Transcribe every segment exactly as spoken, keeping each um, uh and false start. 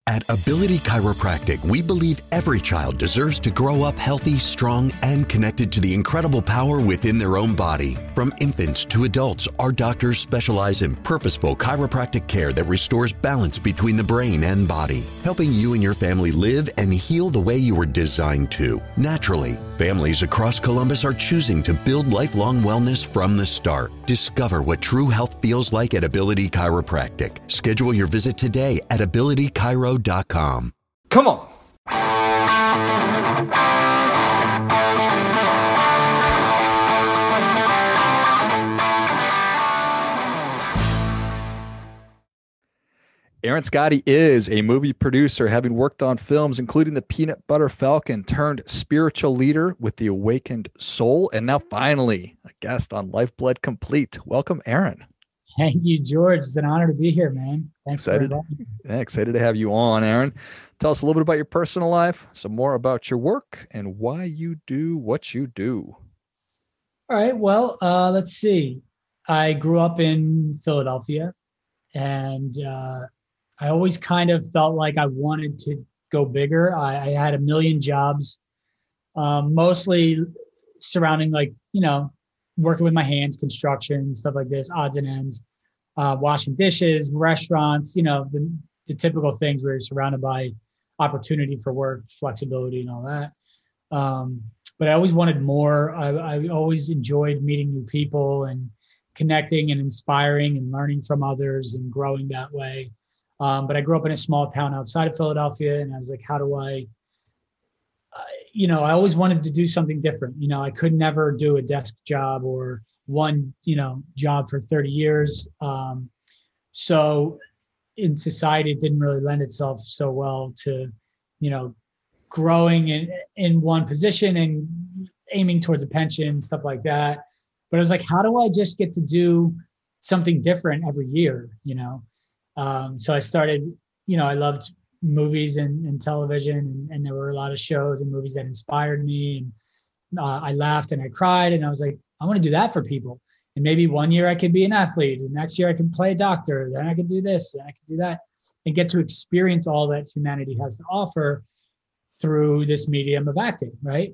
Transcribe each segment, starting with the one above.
At Ability Chiropractic, we believe every child deserves to grow up healthy, strong, and connected to the incredible power within their own body. From infants to adults, our doctors specialize in purposeful chiropractic care that restores balance between the brain and body, helping you and your family live and heal the way you were designed to, naturally. Families across Columbus are choosing to build lifelong wellness from the start. Discover what true health feels like at Ability Chiropractic. Schedule your visit today at ability chiro dot com. Come on. Aaron Scotti is a movie producer, having worked on films including The Peanut Butter Falcon, turned spiritual leader with The Awakened Soul, and now finally a guest on Lifeblood Complete. Welcome, Aaron. Thank you, George. It's an honor to be here, man. Thanks excited, for inviting me. Yeah, excited to have you on, Aaron. Tell us a little bit about your personal life, some more about your work, and why you do what you do. All right. Well, uh, let's see. I grew up in Philadelphia, and uh, I always kind of felt like I wanted to go bigger. I, I had a million jobs, um, mostly surrounding, like, you know, working with my hands, construction, stuff like this, odds and ends, uh, washing dishes, restaurants, you know, the, the typical things where you're surrounded by opportunity for work, flexibility, and all that. Um, but I always wanted more. I, I always enjoyed meeting new people and connecting and inspiring and learning from others and growing that way. Um, but I grew up in a small town outside of Philadelphia, and I was like, how do I, uh, you know, I always wanted to do something different. You know, I could never do a desk job or one, you know, job for thirty years. Um, so in society, it didn't really lend itself so well to, you know, growing in, in one position and aiming towards a pension, stuff like that. But I was like, how do I just get to do something different every year, you know? Um, so I started, you know, I loved movies and, and television, and, and there were a lot of shows and movies that inspired me. And uh, I laughed and I cried, and I was like, I want to do that for people. And maybe one year I could be an athlete, and next year I can play a doctor, then I can do this, then I can do that, and get to experience all that humanity has to offer through this medium of acting, right?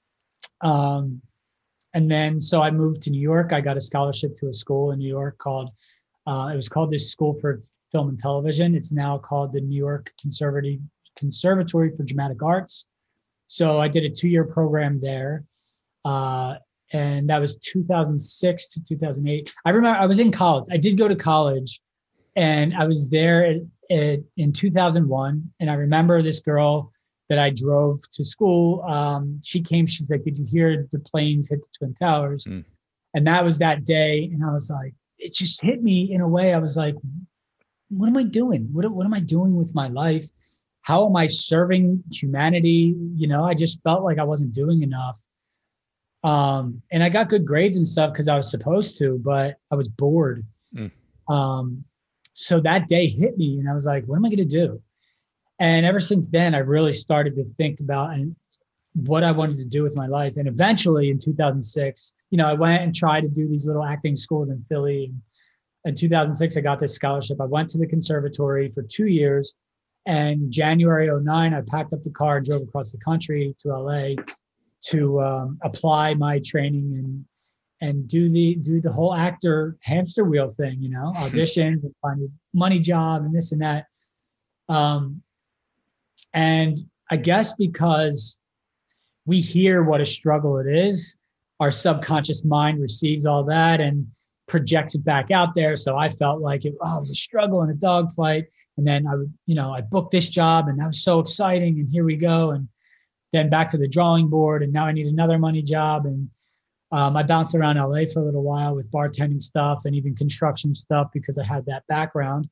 Um, and then, so I moved to New York. I got a scholarship to a school in New York called, uh, it was called the School for Film and Television. It's now called the New York Conservative Conservatory for Dramatic Arts. So I did a two-year program there. Uh, and that was two thousand six to two thousand eight. I remember I was in college. I did go to college, and I was there at, at, in two thousand one. And I remember this girl that I drove to school. Um, she came, she's like, did you hear the planes hit the Twin Towers? Mm. And that was that day. And I was like, it just hit me in a way. I was like, what am I doing? What, what am I doing with my life? How am I serving humanity? You know, I just felt like I wasn't doing enough. Um, and I got good grades and stuff because I was supposed to, but I was bored. Mm. Um, so that day hit me, and I was like, what am I going to do? And ever since then, I really started to think about and what I wanted to do with my life. And eventually in two thousand six, you know, I went and tried to do these little acting schools in Philly. And in two thousand six, I got this scholarship. I went to the conservatory for two years. And January oh nine, I packed up the car and drove across the country to L A to um, apply my training and and do the do the whole actor hamster wheel thing, you know, audition, find a money job and this and that. Um, and I guess because we hear what a struggle it is, our subconscious mind receives all that and projects it back out there. So I felt like it, oh, it was a struggle and a dogfight. And then I would, you know, I booked this job and that was so exciting. And here we go. And then back to the drawing board. And now I need another money job. And um, I bounced around L A for a little while with bartending stuff and even construction stuff because I had that background.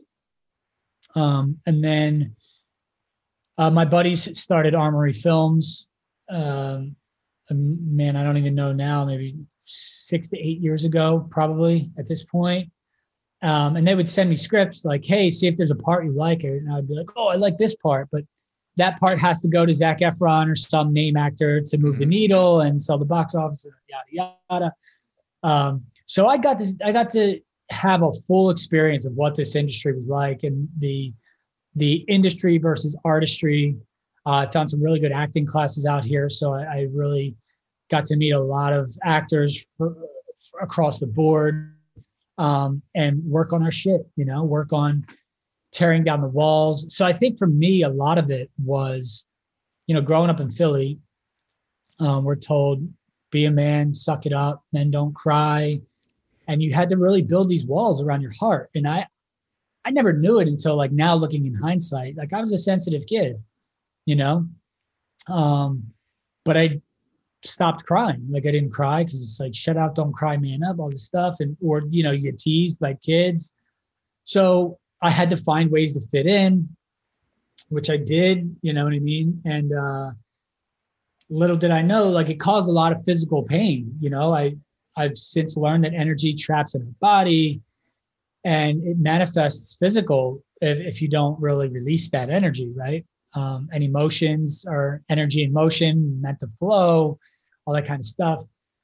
Um, and then uh, my buddies started Armory Films. Um, man, I don't even know now, maybe six to eight years ago, probably at this point. Um, and they would send me scripts like, hey, see if there's a part you like it. And I'd be like, oh, I like this part, but that part has to go to Zac Efron or some name actor to move mm-hmm. the needle and sell the box office, yada, yada. Um, so I got to, I got to have a full experience of what this industry was like and the, the industry versus artistry. Uh, I found some really good acting classes out here. So I, I really got to meet a lot of actors for, for across the board, um, and work on our shit, you know, work on tearing down the walls. So I think for me, a lot of it was, you know, growing up in Philly, um, we're told, be a man, suck it up, men don't cry. And you had to really build these walls around your heart. And I, I never knew it until like now looking in hindsight. Like I was a sensitive kid, you know, um, but I stopped crying. Like I didn't cry because it's like, shut up, don't cry, man up, all this stuff. And, or, you know, you get teased by kids. So I had to find ways to fit in, which I did, you know what I mean? And uh, little did I know, like it caused a lot of physical pain. You know, I, I've since learned that energy traps in our body and it manifests physical if, if you don't really release that energy, right? Um, and emotions are energy in motion, meant to flow, all that kind of stuff.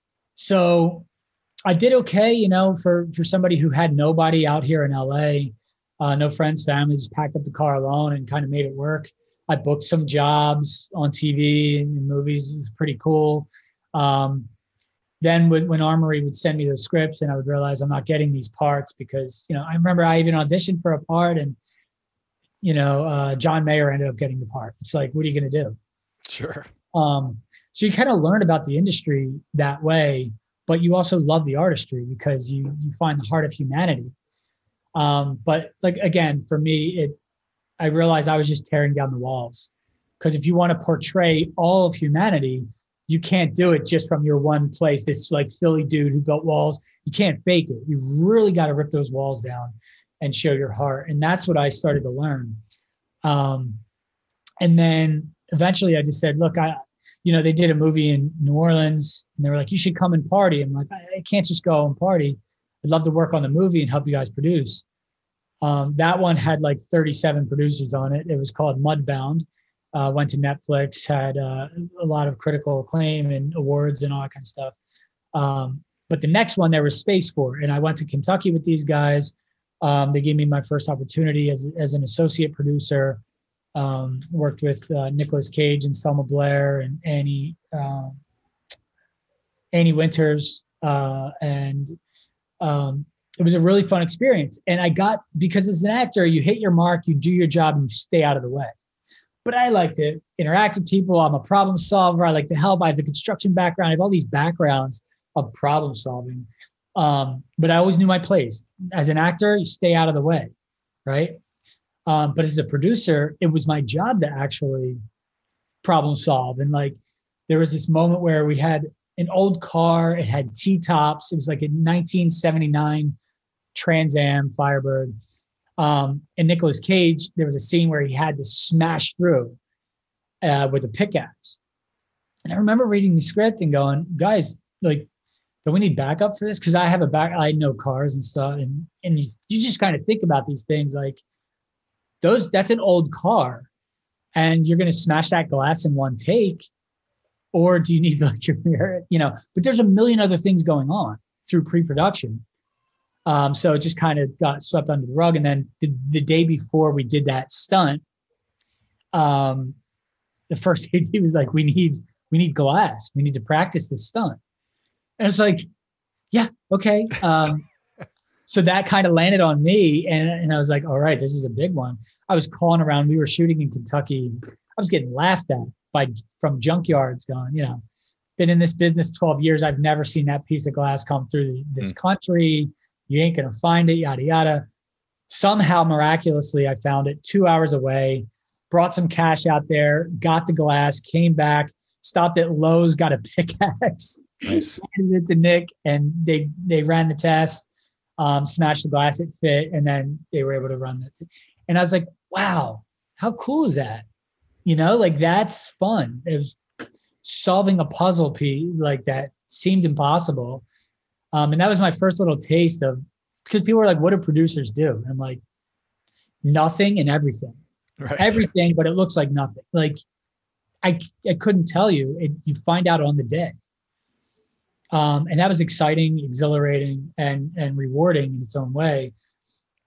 So I did okay, you know, for, for somebody who had nobody out here in L A, uh, no friends, family, just packed up the car alone and kind of made it work. I booked some jobs on T V and in movies. It was pretty cool. Um, then when, when Armory would send me those scripts and I would realize I'm not getting these parts because, you know, I remember I even auditioned for a part and, you know, uh, John Mayer ended up getting the part. It's like, what are you going to do? Sure. Um, so you kind of learn about the industry that way, but you also love the artistry because you you find the heart of humanity. Um, but like, again, for me, it, I realized I was just tearing down the walls because if you want to portray all of humanity, you can't do it just from your one place. This like Philly dude who built walls, you can't fake it. You really got to rip those walls down and show your heart. And that's what I started to learn. Um, and then eventually I just said, look, I, you know, they did a movie in New Orleans and they were like, you should come and party. I'm like, I, I can't just go and party. I'd love to work on the movie and help you guys produce. Um, that one had like thirty-seven producers on it. It was called Mudbound. Uh, went to Netflix, had uh, a lot of critical acclaim and awards and all that kind of stuff. Um, but the next one there was Space for, and I went to Kentucky with these guys. Um, they gave me my first opportunity as as an associate producer. Um, worked with uh, Nicolas Cage and Selma Blair and Annie um, Annie Winters, uh, and um, it was a really fun experience. And I got, because as an actor, you hit your mark, you do your job, and you stay out of the way. But I like to interact with people. I'm a problem solver. I like to help. I have the construction background. I have all these backgrounds of problem solving. Um, but I always knew my place. As an actor, you stay out of the way, right? Um, but as a producer, it was my job to actually problem solve. And like, there was this moment where we had an old car. It had T-tops. It was like a nineteen seventy-nine Trans Am Firebird. Um, and Nicolas Cage, there was a scene where he had to smash through uh, with a pickaxe. And I remember reading the script and going, guys, like, don't we need backup for this? Because I have a back, I know cars and stuff. And, and you, you just kind of think about these things like those, that's an old car and you're going to smash that glass in one take. Or do you need like your mirror, you know, but there's a million other things going on through pre-production. Um, so it just kind of got swept under the rug. And then the, the day before we did that stunt, um, the first A D was like, we need, we need glass. We need to practice this stunt. And it's like, yeah, okay. Um, so that kind of landed on me. And, and I was like, all right, this is a big one. I was calling around. We were shooting in Kentucky. I was getting laughed at by from junkyards going, you know, been in this business twelve years. I've never seen that piece of glass come through this mm. country. You ain't going to find it, yada, yada. Somehow, miraculously, I found it two hours away, brought some cash out there, got the glass, came back, stopped at Lowe's, got a pickaxe, nice. handed it to Nick, and they they ran the test, um, smashed the glass, it fit, and then they were able to run it. And I was like, wow, how cool is that? You know, like that's fun. It was solving a puzzle piece like that seemed impossible. Um, and that was my first little taste of, because people were like, what do producers do? And I'm like, nothing and everything, right. Everything, but it looks like nothing. Like I, I couldn't tell you. It, you find out on the day. Um, and that was exciting, exhilarating, and, and rewarding in its own way.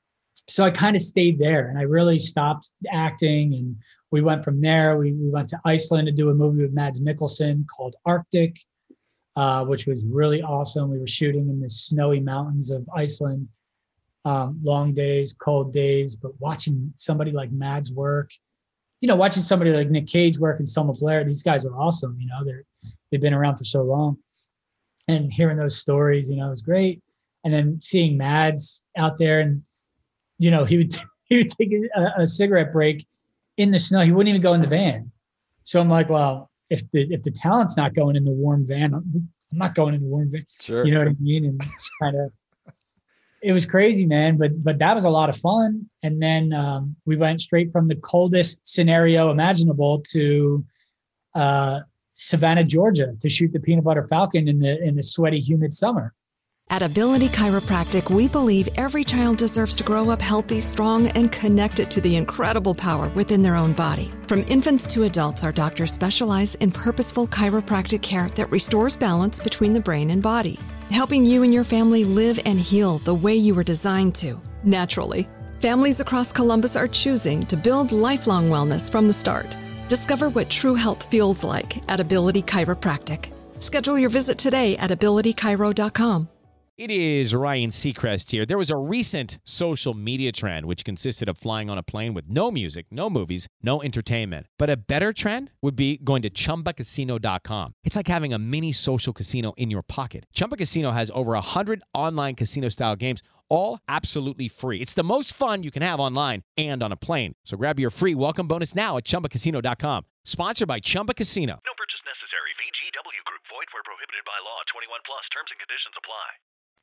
so I kind of stayed there, and I really stopped acting. And we went from there. We, we went to Iceland to do a movie with Mads Mikkelsen called Arctic, uh, which was really awesome. We were shooting in the snowy mountains of Iceland, um, long days, cold days, but watching somebody like Mads work, you know, watching somebody like Nick Cage work and Selma Blair, these guys are awesome. You know, they're, they've been around for so long, and hearing those stories, you know, was great. And then seeing Mads out there, and, you know, he would, he would take a, a cigarette break in the snow. He wouldn't even go in the van. So I'm like, well, if the, if the talent's not going in the warm van, I'm, I'm not going in the warm van. Sure. You know what I mean? And it's kind of, it was crazy, man. But, but that was a lot of fun. And then um, we went straight from the coldest scenario imaginable to uh, Savannah, Georgia, to shoot the Peanut Butter Falcon in the, in the sweaty, humid summer. At Ability Chiropractic, we believe every child deserves to grow up healthy, strong, and connected to the incredible power within their own body. From infants to adults, our doctors specialize in purposeful chiropractic care that restores balance between the brain and body, helping you and your family live and heal the way you were designed to, naturally. Families across Columbus are choosing to build lifelong wellness from the start. Discover what true health feels like at Ability Chiropractic. Schedule your visit today at ability chiro dot com. It is Ryan Seacrest here. There was a recent social media trend which consisted of flying on a plane with no music, no movies, no entertainment. But a better trend would be going to chumba casino dot com. It's like having a mini social casino in your pocket. Chumba Casino has over one hundred online casino-style games, all absolutely free. It's the most fun you can have online and on a plane. So grab your free welcome bonus now at chumba casino dot com. Sponsored by Chumba Casino. No purchase necessary. V G W Group. Void where prohibited by law. twenty-one plus. Terms and conditions apply.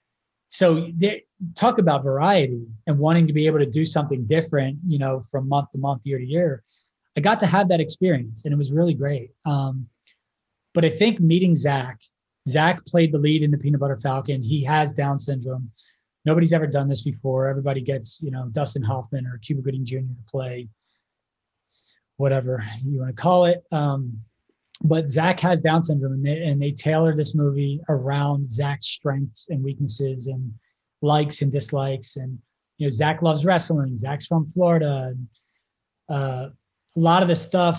So they talk about variety and wanting to be able to do something different, you know, from month to month, year to year. I got to have that experience, and it was really great. Um, but I think meeting Zach, Zach played the lead in the Peanut Butter Falcon. He has Down syndrome. Nobody's ever done this before. Everybody gets, you know, Dustin Hoffman or Cuba Gooding Junior to play whatever you want to call it. Um, But Zach has Down syndrome, and they, and they tailor this movie around Zach's strengths and weaknesses and likes and dislikes. And, you know, Zach loves wrestling. Zach's from Florida. And, uh, a lot of the stuff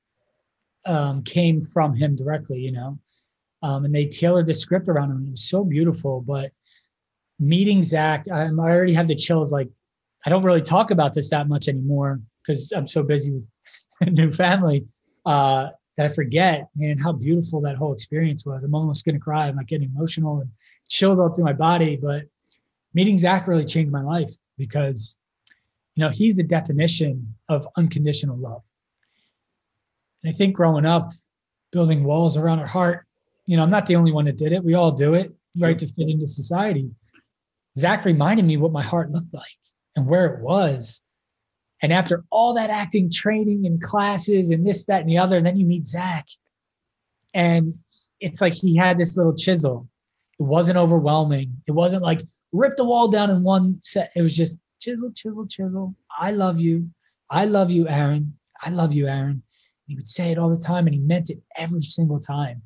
um, came from him directly, you know, um, and they tailored the script around him. It was so beautiful. But meeting Zach, I, I already have the chills. Like, I don't really talk about this that much anymore because I'm so busy with a new family. Uh, that I forget, man, how beautiful that whole experience was. I'm almost going to cry. I'm like getting emotional and chills all through my body. But meeting Zach really changed my life because, you know, he's the definition of unconditional love. And I think growing up, building walls around our heart, you know, I'm not the only one that did it. We all do it, right, to fit into society. Zach reminded me what my heart looked like and where it was. And after all that acting training and classes and this, that, and the other, and then you meet Zach, and it's like he had this little chisel. It wasn't overwhelming. It wasn't like rip the wall down in one set. It was just chisel, chisel, chisel. I love you. I love you, Aaron. I love you, Aaron. He would say it all the time, and he meant it every single time.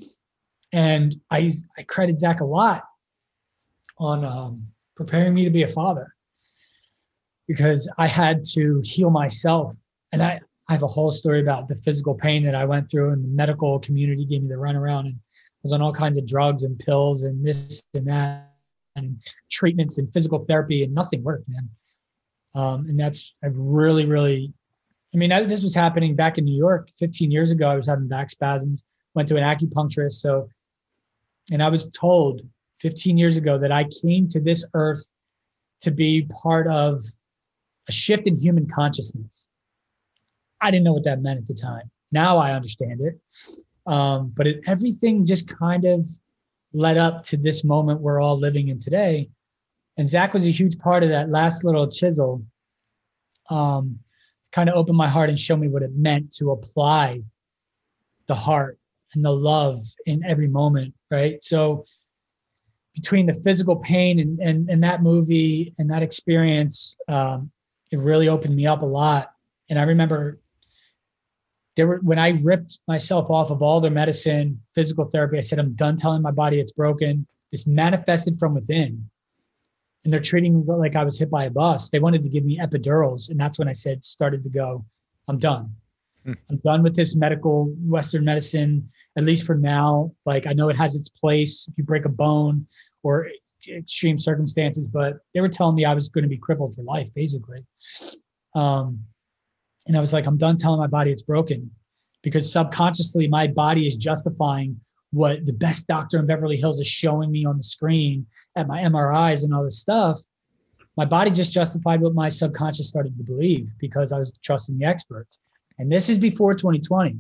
And I, I credit Zach a lot on um, preparing me to be a father, because I had to heal myself. And I, I have a whole story about the physical pain that I went through, and the medical community gave me the runaround, and I was on all kinds of drugs and pills and this and that and treatments and physical therapy, and nothing worked, man. Um, and that's, I really, really, I mean, I, this was happening back in New York fifteen years ago. I was having back spasms, went to an acupuncturist. So, and I was told fifteen years ago that I came to this earth to be part of a shift in human consciousness. I didn't know what that meant at the time. Now I understand it. Um, but it, everything just kind of led up to this moment we're all living in today. And Zach was a huge part of that last little chisel. Um, kind of opened my heart and showed me what it meant to apply the heart and the love in every moment, right? So between the physical pain and, and, and that movie and that experience, um, it really opened me up a lot. And I remember there were, when I ripped myself off of all their medicine, physical therapy, I said, I'm done telling my body it's broken. This manifested from within. and they're treating me like I was hit by a bus. They wanted to give me epidurals. And that's when I said, started to go, I'm done. Hmm. I'm done with this medical Western medicine, at least for now. Like, I know it has its place if you break a bone or extreme circumstances, but they were telling me I was going to be crippled for life, basically. Um, and I was like, I'm done telling my body it's broken, because subconsciously my body is justifying what the best doctor in Beverly Hills is showing me on the screen at my M R Is and all this stuff. My body just justified what my subconscious started to believe, because I was trusting the experts. And this is before twenty twenty.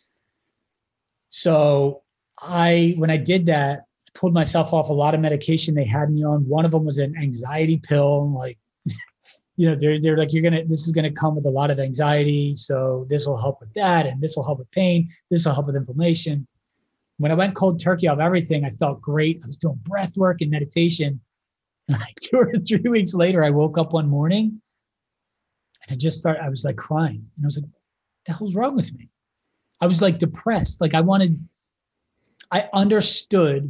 So I, when I did that, pulled myself off a lot of medication they had me on. One of them was an anxiety pill. Like, you know, they're, they're like, you're going to, this is going to come with a lot of anxiety. So this will help with that. And this will help with pain. This will help with inflammation. When I went cold turkey off everything, I felt great. I was doing breath work and meditation. Like two or three weeks later, I woke up one morning and I just started, I was like crying. And I was like, what the hell's wrong with me? I was like depressed. Like I wanted, I understood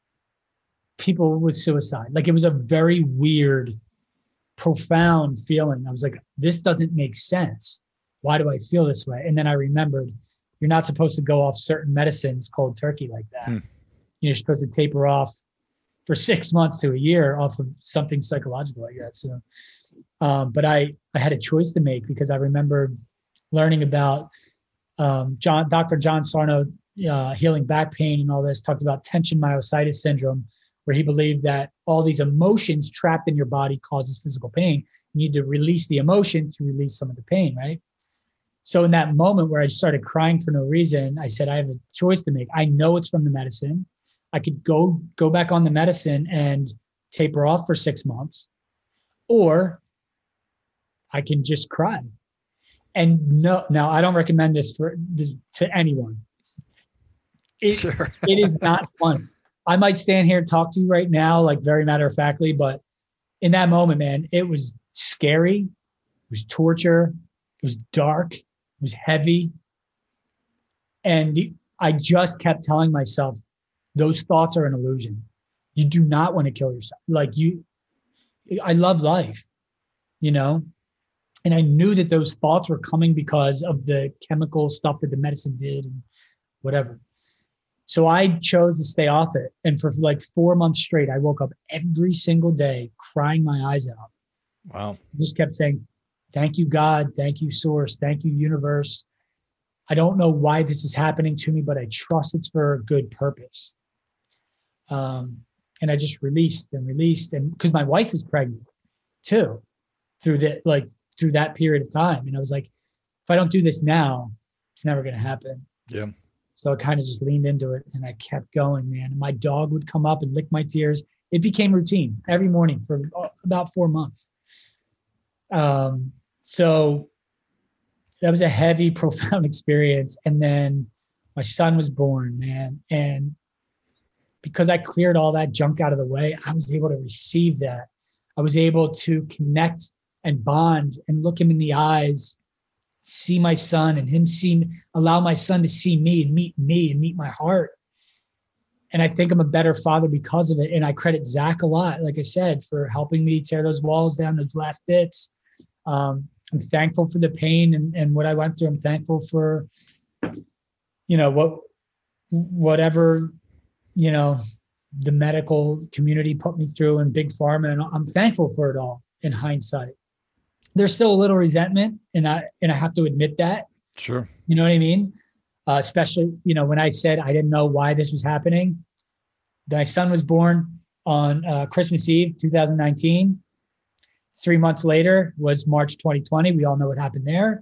people with suicide. Like it was a very weird, profound feeling. I was like, this doesn't make sense. Why do I feel this way? And then I remembered, you're not supposed to go off certain medicines cold turkey like that. Hmm. You're supposed to taper off for six months to a year off of something psychological, I guess. So, um, but I, I had a choice to make, because I remember learning about um, John, Doctor John Sarno, uh, healing back pain and all this, talked about tension myositis syndrome, where he believed that all these emotions trapped in your body causes physical pain. You need to release the emotion to release some of the pain, right? So in that moment where I started crying for no reason, I said, I have a choice to make. I know it's from the medicine. I could go, go back on the medicine and taper off for six months, or I can just cry. And no, now I don't recommend this for to anyone. It, sure. It is not fun. I might stand here and talk to you right now, like very matter of factly, but in that moment, man, it was scary. It was torture. It was dark. It was heavy. And the, I just kept telling myself, those thoughts are an illusion. You do not want to kill yourself. Like you, I love life, you know? And I knew that those thoughts were coming because of the chemical stuff that the medicine did and whatever. So I chose to stay off it. And for like four months straight, I woke up every single day crying my eyes out. Wow. I just kept saying, thank you, God. Thank you, Source. Thank you, Universe. I don't know why this is happening to me, but I trust it's for a good purpose. Um, and I just released and released. And because my wife was pregnant too, through that, like through that period of time. And I was like, if I don't do this now, it's never going to happen. Yeah. So I kind of just leaned into it and I kept going, man. And my dog would come up and lick my tears. It became routine every morning for about four months. Um, so that was a heavy, profound experience. And then my son was born, man. And because I cleared all that junk out of the way, I was able to receive that. I was able to connect and bond and look him in the eyes, see my son and him see, allow my son to see me and meet me and meet my heart. And I think I'm a better father because of it. And I credit Zach a lot, like I said, for helping me tear those walls down, those last bits. Um, I'm thankful for the pain and, and what I went through. I'm thankful for, you know, what, whatever, you know, the medical community put me through and big pharma. And I'm thankful for it all in hindsight. There's still a little resentment, and I, and I have to admit that. Sure. You know what I mean? Uh, especially, you know, when I said I didn't know why this was happening. My son was born on uh, Christmas Eve, two thousand nineteen. Three months later was March twenty twenty. We all know what happened there.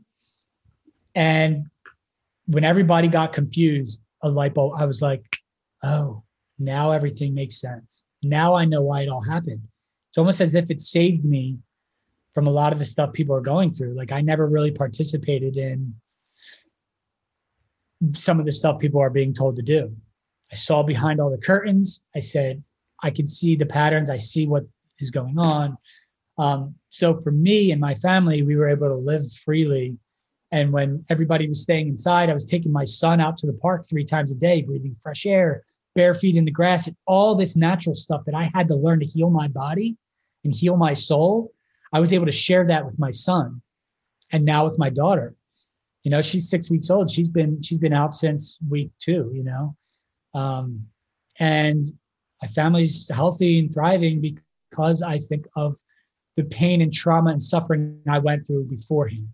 And when everybody got confused, a light bulb, I was like, oh, now everything makes sense. Now I know why it all happened. It's almost as if it saved me from a lot of the stuff people are going through. Like I never really participated in some of the stuff people are being told to do. I saw behind all the curtains. I said, I can see the patterns. I see what is going on. Um, so for me and my family, we were able to live freely. And when everybody was staying inside, I was taking my son out to the park three times a day, breathing fresh air, bare feet in the grass, and all this natural stuff that I had to learn to heal my body. and heal my soul, I was able to share that with my son and now with my daughter. You know, she's six weeks old. She's been, she's been out since week two, you know, um, and my family's healthy and thriving because I think of the pain and trauma and suffering I went through beforehand.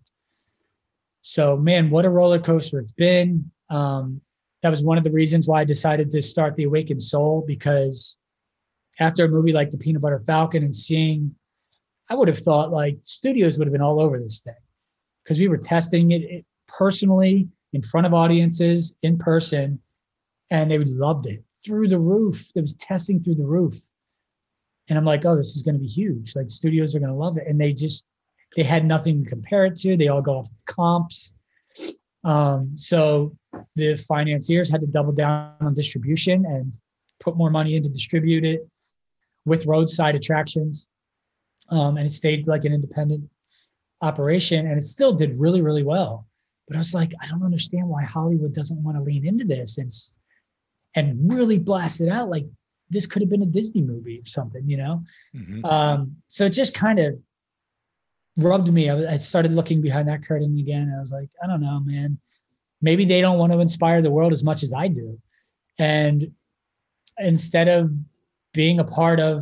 So, man, what a roller coaster it's been. Um, that was one of the reasons why I decided to start The Awakened Soul, because after a movie like The Peanut Butter Falcon and seeing, I would have thought like studios would have been all over this thing because we were testing it, it personally in front of audiences in person, and they loved it through the roof. It was testing through the roof. And I'm like, oh, this is going to be huge. Like studios are going to love it. And they just, they had nothing to compare it to. They all go off comps. Um, so the financiers had to double down on distribution and put more money in to distribute it with roadside attractions. Um, and it stayed like an independent operation, and it still did really, really well. But I was like, I don't understand why Hollywood doesn't want to lean into this and, and really blast it out. Like this could have been a Disney movie or something, you know? Mm-hmm. Um, so it just kind of rubbed me. I, I started looking behind that curtain again. And I was like, I don't know, man, maybe they don't want to inspire the world as much as I do. And instead of being a part of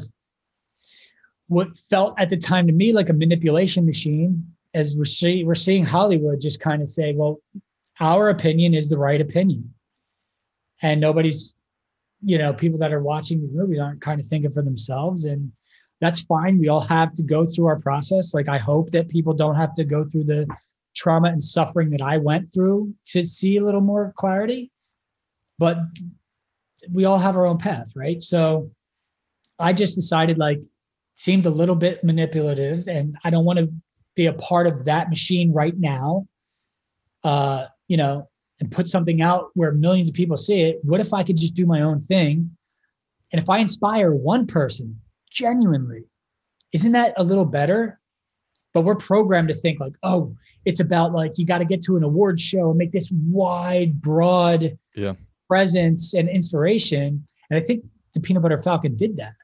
what felt at the time to me like a manipulation machine, as we're, see, we're seeing Hollywood just kind of say, well, our opinion is the right opinion. And nobody's, you know, people that are watching these movies aren't kind of thinking for themselves. And that's fine. We all have to go through our process. Like, I hope that people don't have to go through the trauma and suffering that I went through to see a little more clarity. But we all have our own path, right? So I just decided, like, it seemed a little bit manipulative, and I don't want to be a part of that machine right now, uh, you know, and put something out where millions of people see it. What if I could just do my own thing? And if I inspire one person genuinely, isn't that a little better? But we're programmed to think like, oh, it's about like, you got to get to an award show and make this wide, broad yeah. presence and inspiration. And I think the Peanut Butter Falcon did that.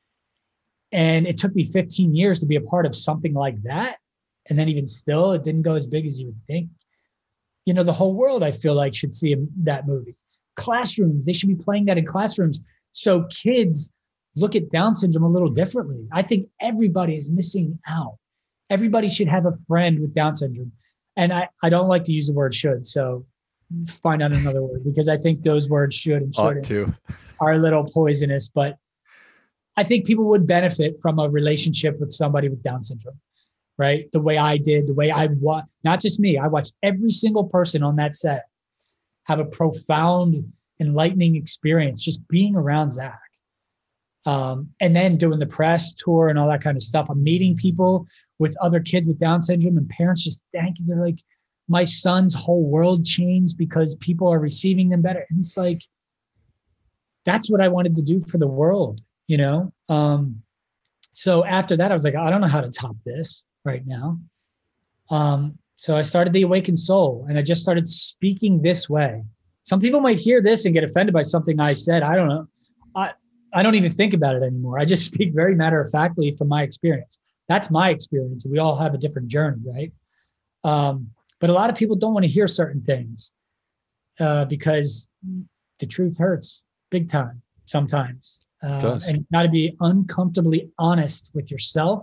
And it took me fifteen years to be a part of something like that. And then even still, it didn't go as big as you would think. You know, the whole world, I feel like, should see that movie. Classrooms, they should be playing that in classrooms so kids look at Down syndrome a little differently. I think everybody is missing out. Everybody should have a friend with Down syndrome. And I, I don't like to use the word should, so find out another word, because I think those words should and shouldn't are a little poisonous. But I think people would benefit from a relationship with somebody with Down syndrome, right? The way I did, the way I watched, not just me, I watched every single person on that set have a profound, enlightening experience just being around Zach. Um, and then doing the press tour and all that kind of stuff. I'm meeting people with other kids with Down syndrome, and parents just thank you. They're like, my son's whole world changed because people are receiving them better. And it's like, that's what I wanted to do for the world, you know? Um, so after that, I was like, I don't know how to top this right now. Um, so I started The Awakened Soul, and I just started speaking this way. Some people might hear this and get offended by something I said. I don't know. I, I don't even think about it anymore. I just speak very matter-of-factly from my experience. That's my experience. We all have a different journey, right? Um, but a lot of people don't want to hear certain things uh, because the truth hurts big time sometimes. Uh, and you got to be uncomfortably honest with yourself.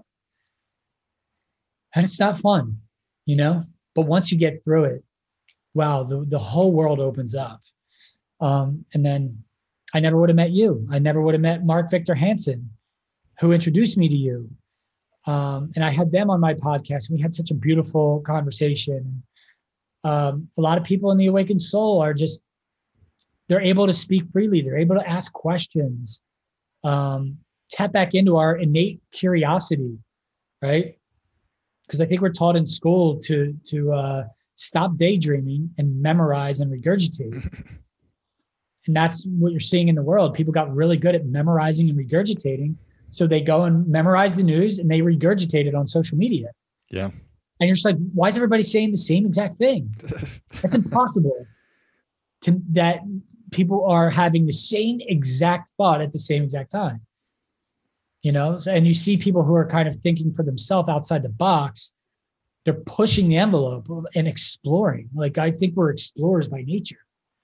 And it's not fun, you know? But once you get through it, wow, the, the whole world opens up. Um, and then I never would have met you. I never would have met Mark Victor Hansen, who introduced me to you. Um, and I had them on my podcast, and we had such a beautiful conversation. Um, a lot of people in The Awakened Soul are just, they're able to speak freely. They're able to ask questions, um, tap back into our innate curiosity, right? Because I think we're taught in school to, to uh, stop daydreaming and memorize and regurgitate. And that's what you're seeing in the world. People got really good at memorizing and regurgitating. So they go and memorize the news and they regurgitate it on social media. Yeah. And you're just like, why is everybody saying the same exact thing? It's impossible to, that people are having the same exact thought at the same exact time. you know, and you see people who are kind of thinking for themselves outside the box. They're pushing the envelope and exploring. Like, I think we're explorers by nature.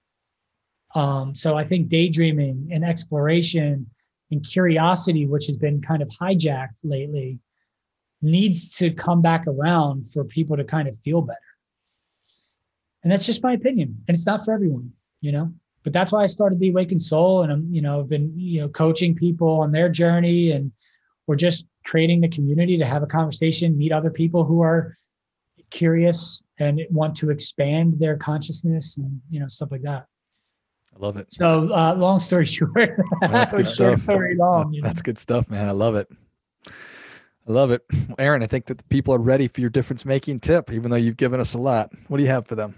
Um, so I think daydreaming and exploration and curiosity, which has been kind of hijacked lately, needs to come back around for people to kind of feel better. And that's just my opinion. And it's not for everyone, you know, but that's why I started the Awakened Soul. And I'm, you know, I've been, you know, coaching people on their journey, and we're just creating the community to have a conversation, meet other people who are curious and want to expand their consciousness and, you know, stuff like that. I love it. So uh, long story short, that's good short stuff. story long. That's know? good stuff, man. I love it. I love it. Well, Aaron, I think that the people are ready for your difference making tip, even though you've given us a lot. What do you have for them?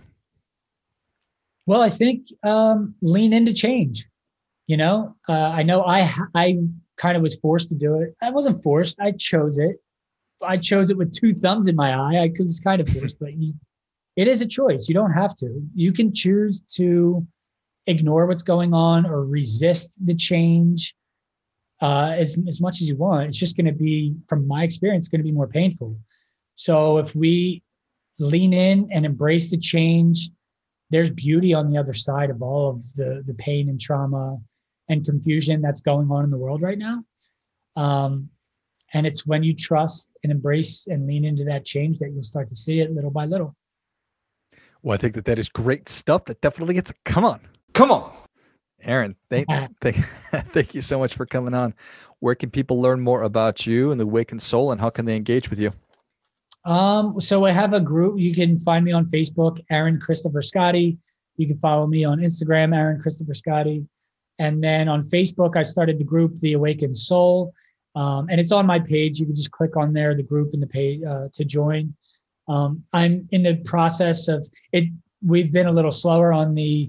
Well, I think um, lean into change. You know, uh, I know I I kind of was forced to do it. I wasn't forced. I chose it. I chose it with two thumbs in my eye. I was kind of forced, but you, it is a choice. You don't have to. You can choose to ignore what's going on or resist the change uh, as, as much as you want. It's just going to be, from my experience, going to be more painful. So if we lean in and embrace the change, there's beauty on the other side of all of the, the pain and trauma and confusion that's going on in the world right now. Um, and it's when you trust and embrace and lean into that change that you'll start to see it little by little. Well, I think that that is great stuff. That definitely gets, come on, come on. Aaron, thank, thank, thank you so much for coming on. Where can people learn more about you and the Awakened Soul, and how can they engage with you? Um, so I have a group. You can find me on Facebook, Aaron Christopher Scotty. You can follow me on Instagram, Aaron Christopher Scotty. And then on Facebook, I started the group, The Awakened Soul. Um, and it's on my page. You can just click on there, the group and the page uh, to join. Um, I'm in the process of it. We've been a little slower on the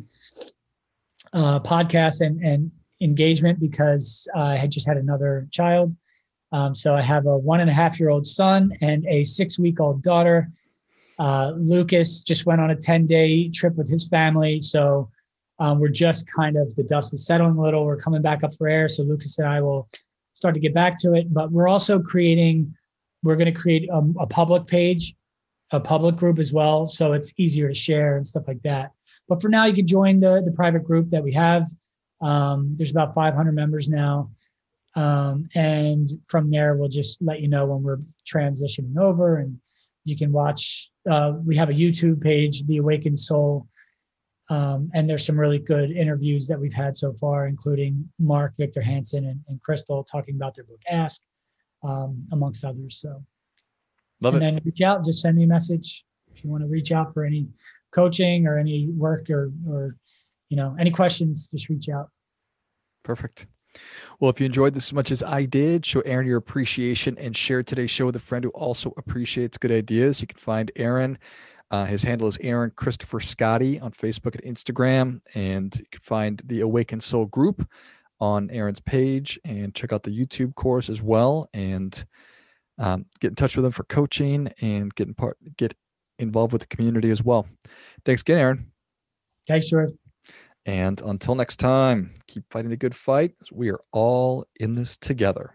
uh, podcast and, and engagement because I had just had another child. Um, so I have a one and a half year old son and a six week old daughter. Uh, Lucas just went on a ten day trip with his family. So um, we're just kind of, the dust is settling a little. We're coming back up for air. So Lucas and I will start to get back to it, but we're also creating, we're going to create a, a public page, a public group as well. So it's easier to share and stuff like that. But for now, you can join the, the private group that we have. Um, there's about five hundred members now. Um, and from there, we'll just let you know when we're transitioning over, and you can watch, uh, we have a YouTube page, The Awakened Soul. Um, and there's some really good interviews that we've had so far, including Mark Victor Hansen and, and Crystal talking about their book, Ask, um, amongst others. So love and it. then reach out, just send me a message if you want to reach out for any coaching or any work or, or, you know, any questions, just reach out. Perfect. Well, if you enjoyed this as much as I did, show Aaron your appreciation and share today's show with a friend who also appreciates good ideas. You can find Aaron. Uh, his handle is Aaron Christopher Scotty on Facebook and Instagram. And you can find the Awakened Soul group on Aaron's page, and check out the YouTube course as well. And um, get in touch with him for coaching and get in part, get involved with the community as well. Thanks again, Aaron. Thanks, George. And until next time, keep fighting the good fight. We are all in this together.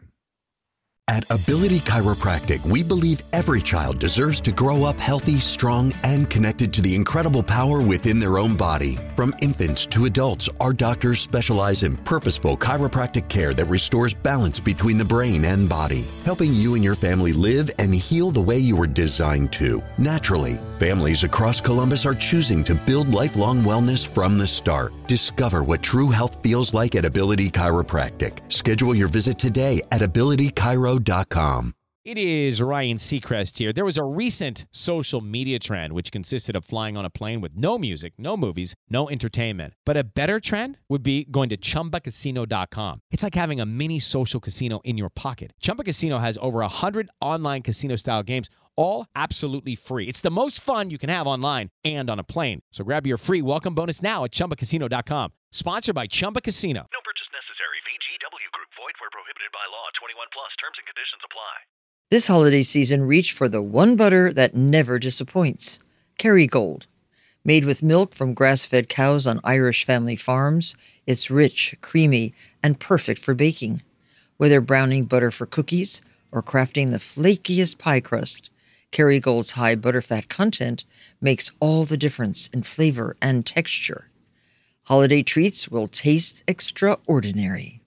At Ability Chiropractic, we believe every child deserves to grow up healthy, strong, and connected to the incredible power within their own body. From infants to adults, our doctors specialize in purposeful chiropractic care that restores balance between the brain and body, helping you and your family live and heal the way you were designed to, naturally. Families across Columbus are choosing to build lifelong wellness from the start. Discover what true health feels like at Ability Chiropractic. Schedule your visit today at ability chiro dot com. It is Ryan Seacrest here. There was a recent social media trend which consisted of flying on a plane with no music, no movies, no entertainment. But a better trend would be going to chumba casino dot com. It's like having a mini social casino in your pocket. Chumba Casino has over one hundred online casino-style games, all absolutely free. It's the most fun you can have online and on a plane. So grab your free welcome bonus now at chumba casino dot com. Sponsored by Chumba Casino. No purchase necessary. V G W Group. Void where prohibited by law. twenty-one plus. Terms and conditions apply. This holiday season, reach for the one butter that never disappoints. Kerrygold. Made with milk from grass-fed cows on Irish family farms, it's rich, creamy, and perfect for baking. Whether browning butter for cookies or crafting the flakiest pie crust, Kerrygold's high butterfat content makes all the difference in flavor and texture. Holiday treats will taste extraordinary.